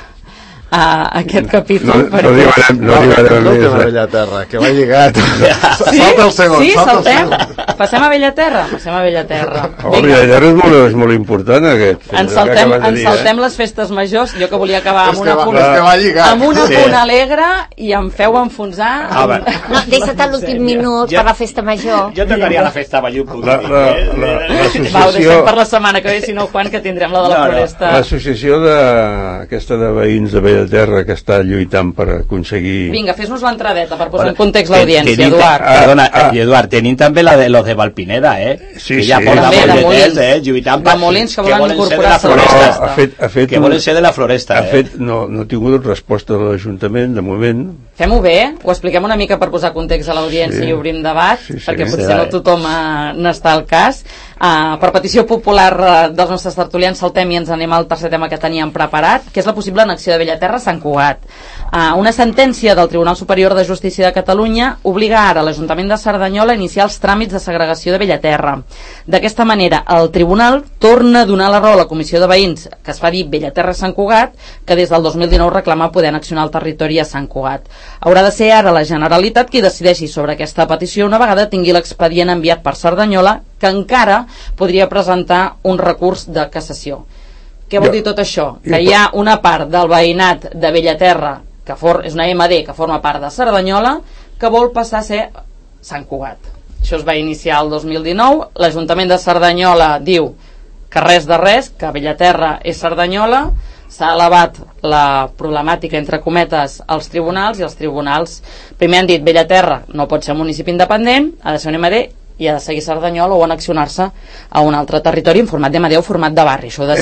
[SPEAKER 2] aquest capítol.
[SPEAKER 6] No arribarem més. No, Bellaterra, que va lligat. Salta el segon.
[SPEAKER 2] Sí, saltem. Passem a Bellaterra.
[SPEAKER 3] Bellaterra és molt important, aquest.
[SPEAKER 2] Ens saltem les festes majors. Jo que volia acabar amb una punt alegre i em feu enfonsar.
[SPEAKER 5] No, deixa't l'últim minut per la festa major.
[SPEAKER 4] Jo tocaria la festa major.
[SPEAKER 2] Deixem per la setmana que ve, si no, Juan, que tindrem la de la floresta.
[SPEAKER 3] L'associació aquesta de veïns de Bellaterra que està lluitant per aconseguir...
[SPEAKER 2] Vinga, fes-nos l'entradeta per posar en context l'audiència, Eduard.
[SPEAKER 4] Perdona, Eduard, tenim també la de los de Valpineda,
[SPEAKER 3] Sí,
[SPEAKER 4] que ja porta molts lluitant
[SPEAKER 2] de Molins, que volen incorporar-se a la
[SPEAKER 3] floresta.
[SPEAKER 4] Que volen ser de la floresta.
[SPEAKER 3] No ha tingut resposta de l'Ajuntament, de moment.
[SPEAKER 2] Fem-ho bé, ho expliquem una mica per posar context a l'audiència i obrim debat, perquè potser no tothom n'està al cas. Per petició popular dels nostres tertulians, saltem i ens anem al tercer tema que teníem preparat, que és la possible annexió de Bellaterra a Sant Cugat. Una sentència del Tribunal Superior de Justícia de Catalunya obliga ara l'Ajuntament de Cerdanyola a iniciar els tràmits de segregació de Bellaterra. D'aquesta manera, el Tribunal torna a donar la raó a la Comissió de Veïns, que es fa dir Bellaterra-Sant Cugat, que des del 2019 reclama poder annexionar el territori a Sant Cugat. Haurà de ser ara la Generalitat qui decideixi sobre aquesta petició una vegada tingui l'expedient enviat per Cerdanyola, que encara podria presentar un recurs de cassació. Què vol dir tot això? Que hi ha una part del veïnat de Bellaterra, que és una MD que forma part de Cerdanyola, que vol passar a ser Sant Cugat. Això es va iniciar el 2019, l'Ajuntament de Cerdanyola diu que res de res, que Bellaterra és Cerdanyola, s'ha elevat la problemàtica, entre cometes, als tribunals, i els tribunals primer han dit Bellaterra no pot ser un municipi independent, ha de ser un MD, i ha de seguir Cerdanyola o annexionar-se a un altre territori en format d'MD o format de barri. Això ho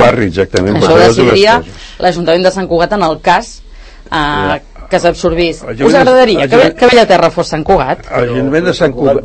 [SPEAKER 2] decidiria l'Ajuntament de Sant Cugat en el cas que s'absorbís. Us agradaria que Bellaterra fos Sant Cugat?
[SPEAKER 3] L'Ajuntament de Sant Cugat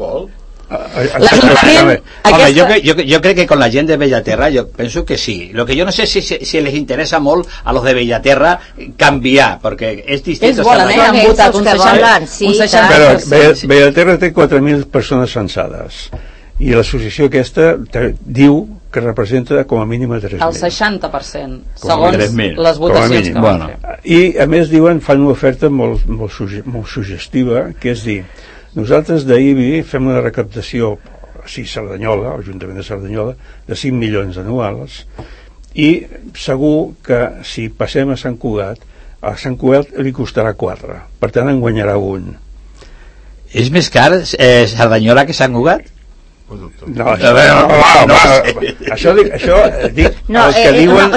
[SPEAKER 4] yo creo que con la gente de Bellaterra yo pienso que sí. Lo que yo no sé si les interesa molt a los de Bellaterra canviar, perquè és distinto.
[SPEAKER 2] Ells volen, han votat un 60%.
[SPEAKER 3] Però Bellaterra té 4.000 persones censades i l'associació aquesta diu que representa com a mínim 3.000.
[SPEAKER 2] El 60%, segons les votacions que van fer.
[SPEAKER 3] I a més diuen, fan una oferta molt suggestiva, que és dir, nosaltres d'IBI fem una recaptació Cerdanyola, l'Ajuntament de Cerdanyola, de 5 milions anuals, i segur que si passem a Sant Cugat li costarà 4, per tant en guanyarà un.
[SPEAKER 4] És més car Cerdanyola que Sant Cugat?
[SPEAKER 3] No, això dic el que diuen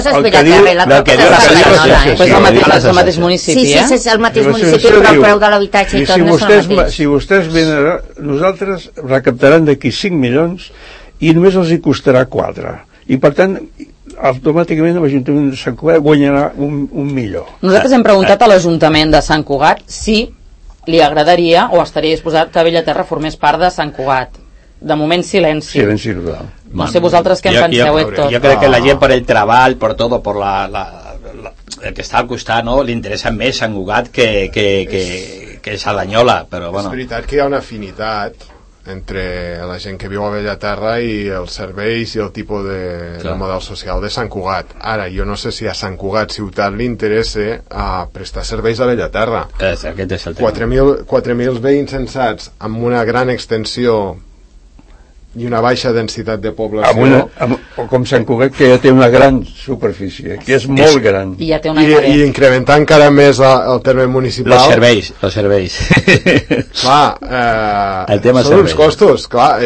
[SPEAKER 2] és el mateix municipi,
[SPEAKER 5] sí, és el mateix municipi, però el preu de l'habitatge i tot no és el mateix.
[SPEAKER 3] Si vostès venen, nosaltres recaptaran d'aquí 5 milions i només els hi costarà 4, i per tant automàticament l'Ajuntament de Sant Cugat guanyarà un millor.
[SPEAKER 2] Nosaltres hem preguntat a l'Ajuntament de Sant Cugat si li agradaria o estaria disposat que Bellaterra formés part de Sant Cugat. De moment silenci
[SPEAKER 3] total.
[SPEAKER 2] No sé vosaltres què en penseu, Héctor.
[SPEAKER 4] Yo creo que la gent per el treball, por todo, por el que està al costat, no, li interessa més Sant Cugat que Cerdanyola, però bueno.
[SPEAKER 6] És veritat que hi ha una afinitat entre la gent que viu a Bellaterra i els serveis i el tipus de model social de Sant Cugat. Ara, jo no sé si a Sant Cugat ciutat li interessa prestar serveis a Bellaterra.
[SPEAKER 4] Aquest és el tema.
[SPEAKER 6] 4.000 veïns censats amb una gran extensió i una baixa densitat de població.
[SPEAKER 3] Com Sant Cugat, que ja té una gran superfície, que és molt gran.
[SPEAKER 2] I ja té una
[SPEAKER 6] I incrementar encara més el terme municipal.
[SPEAKER 4] Els serveis.
[SPEAKER 6] Clar,
[SPEAKER 4] el tema
[SPEAKER 6] són uns costos, clar.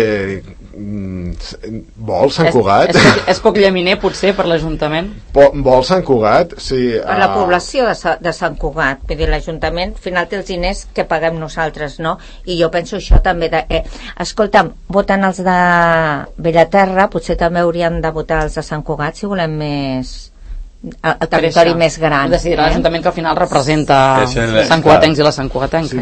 [SPEAKER 6] Vol Sant Cugat?
[SPEAKER 2] És poc llaminer, potser, per l'Ajuntament?
[SPEAKER 6] Vol Sant Cugat? Sí,
[SPEAKER 5] per la població de Sant Cugat. Vull dir, l'Ajuntament al final té els diners que paguem nosaltres, no? I jo penso això també escolta'm, voten els de Bellaterra, potser també hauríem de votar els de Sant Cugat si volem més el territori més gran.
[SPEAKER 2] Decidirà l'Ajuntament, que al final representa Sant Cugatencs i les Sant Cugatencs.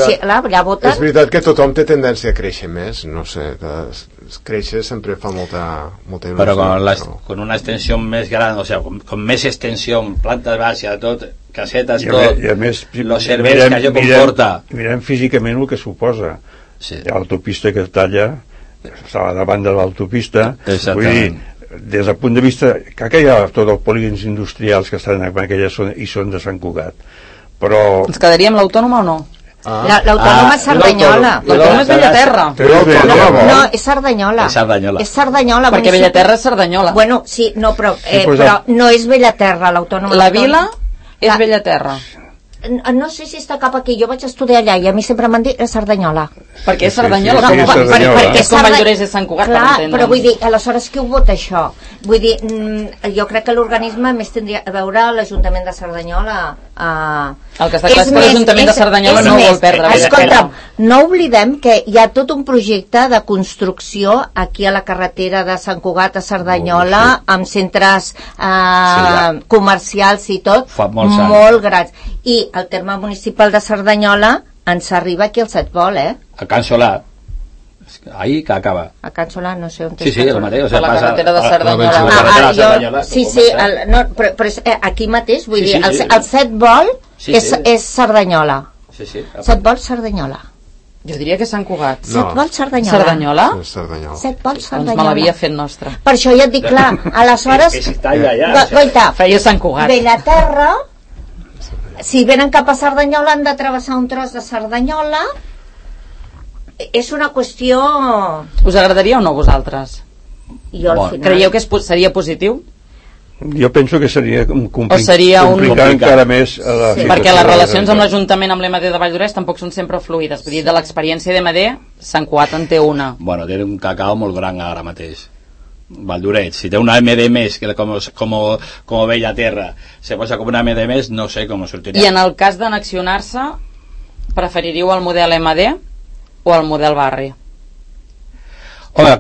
[SPEAKER 6] És veritat que tothom té tendència a créixer més, no sé, créixer sempre fa molta il·lusió.
[SPEAKER 4] Però con una extensió més gran, o sigui, con més extensió, planta baixa, tot, casetes, tot,
[SPEAKER 3] i a més,
[SPEAKER 4] els serveis que això comporta.
[SPEAKER 3] Mirem físicament el que suposa. L'autopista que talla, estava davant de l'autopista, vull dir, des del punt de vista que hi ha tots els polígons industrials que estan en aquella zona i són de Sant Cugat, però...
[SPEAKER 2] Ens quedaríem l'Autònoma o no?
[SPEAKER 5] L'Autònoma és Cerdanyola.
[SPEAKER 2] L'Autònoma és Bellaterra.
[SPEAKER 5] No, és Cerdanyola. És Cerdanyola.
[SPEAKER 2] Perquè Bellaterra és Cerdanyola.
[SPEAKER 5] Bueno, sí, no, però no és Bellaterra, l'Autònoma.
[SPEAKER 2] La vila és Bellaterra.
[SPEAKER 5] No sé si està cap aquí, jo vaig estudiar allà i a mi sempre m'han dit Cerdanyola.
[SPEAKER 2] Perquè és Cerdanyola,
[SPEAKER 5] perquè
[SPEAKER 2] és com Valldobrés és Sant Cugat, per entendre'ns.
[SPEAKER 5] Però vull dir, aleshores qui ho vota això? Vull dir, jo crec que l'organisme més tindria a veure l'Ajuntament de Cerdanyola.
[SPEAKER 2] El que està clar és que l'Ajuntament de Cerdanyola no vol perdre.
[SPEAKER 5] Escolta'm, no oblidem que hi ha tot un projecte de construcció aquí a la carretera de Sant Cugat a Cerdanyola, amb centres comercials i tot, molt grans. I el terme municipal de Cerdanyola ens arriba aquí al Setbol,
[SPEAKER 4] A Can Solà. Ahí que acaba.
[SPEAKER 5] A Can Solà, no sé on
[SPEAKER 4] té. Sí, el mateix.
[SPEAKER 2] A la carretera de Cerdanyola.
[SPEAKER 5] Sí, però aquí mateix, vull dir, el Setbol és Cerdanyola. Setbol, Cerdanyola.
[SPEAKER 2] Jo diria que Sant Cugat.
[SPEAKER 5] Setbol, Cerdanyola.
[SPEAKER 2] Cerdanyola?
[SPEAKER 5] Setbol, Cerdanyola.
[SPEAKER 2] Doncs me l'havia fet nostra.
[SPEAKER 5] Per això ja et dic, clar, aleshores...
[SPEAKER 2] Feia Sant Cugat.
[SPEAKER 5] Bellaterra, si venen cap a Cerdanyola han de travessar un tros de Cerdanyola. És una qüestió...
[SPEAKER 2] Us agradaria o no, vosaltres?
[SPEAKER 5] Jo al final...
[SPEAKER 2] Creieu que seria positiu?
[SPEAKER 3] Jo penso que seria
[SPEAKER 2] complicar
[SPEAKER 3] encara més la situació.
[SPEAKER 2] Perquè les relacions amb l'Ajuntament, amb l'EMD de Valldoreix, tampoc són sempre fluides. Vull dir, de l'experiència d'EMD, Sant Cugat en té una.
[SPEAKER 4] Bueno, té un cacao molt gran ara mateix. Valldoreix, si té una MD més que com Bellaterra se posa com una MD més, no sé com sortirà.
[SPEAKER 2] I en el cas d'anaccionar-se, preferiríeu el model MD o el model barri?
[SPEAKER 4] Home,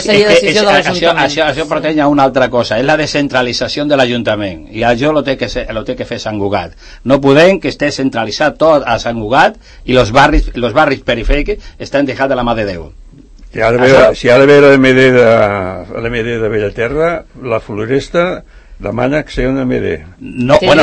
[SPEAKER 4] això pretén una altra cosa, és la descentralització de l'Ajuntament, i això lo té que fer Sant Cugat. No podem que esté centralitzat tot a Sant Cugat i los barris perifèrics estan dejats de la mà de Déu.
[SPEAKER 3] Si ha d'haver l'MD de Bellaterra, la Floresta demana que sigui una MD.
[SPEAKER 4] No, bueno,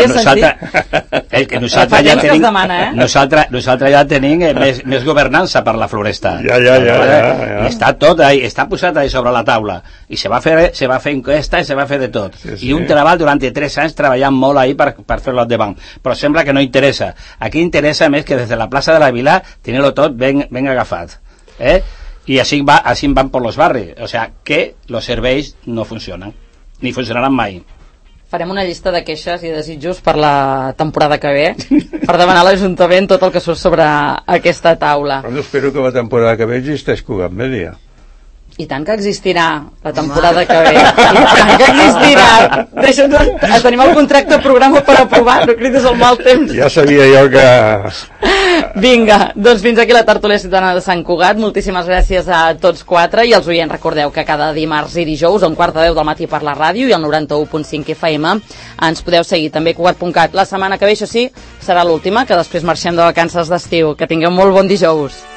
[SPEAKER 4] nosaltres ja tenim més governança per la Floresta.
[SPEAKER 3] Ja.
[SPEAKER 4] I està tot ahí, està posat ahí sobre la taula. I se va fer enquesta i se va fer de tot. I un treball durant 3 anys treballant molt ahí per fer-lo endavant. Però sembla que no interessa. Aquí interessa més que des de la plaça de la Vila tenir-lo tot ben agafat. Y así van por los barrios, o sea que los serveis no funcionan ni funcionaran mai.
[SPEAKER 2] Farem una llista de queixes i desitjos per la temporada que ve per demanar a l'Ajuntament tot el que surt sobre aquesta taula.
[SPEAKER 3] Però espero que la temporada que ve existeix Cugat Mèdia.
[SPEAKER 2] I tant que existirà la temporada que ve. I tant que existirà. Tenim el contracte de programa per aprovar, no cridis el mal temps.
[SPEAKER 3] Ja sabia jo que...
[SPEAKER 2] Vinga, doncs fins aquí la tertúlia ciutadana de Sant Cugat. Moltíssimes gràcies a tots 4 i als oients recordeu que cada dimarts i dijous a 9:45 del matí per la ràdio i al 91.5 FM ens podeu seguir també Cugat.cat. La setmana que ve, això sí, serà l'última, que després marxem de vacances d'estiu. Que tingueu molt bon dijous.